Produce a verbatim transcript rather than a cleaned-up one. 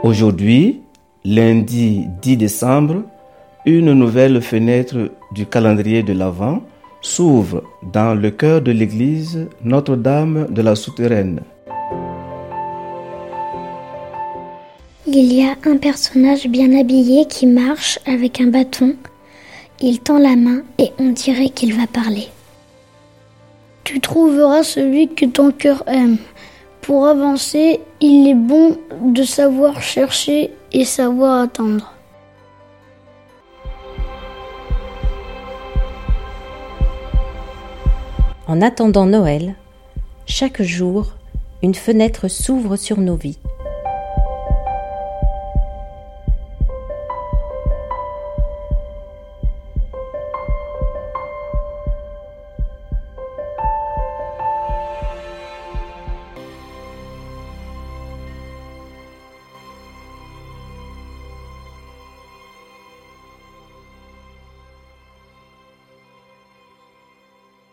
Aujourd'hui, lundi dix décembre, une nouvelle fenêtre du calendrier de l'Avent s'ouvre dans le cœur de l'église Notre-Dame de la Souterraine. Il y a un personnage bien habillé qui marche avec un bâton. Il tend la main et on dirait qu'il va parler. Tu trouveras celui que ton cœur aime. Pour avancer, il est bon de savoir chercher et savoir attendre. En attendant Noël, chaque jour, une fenêtre s'ouvre sur nos vies.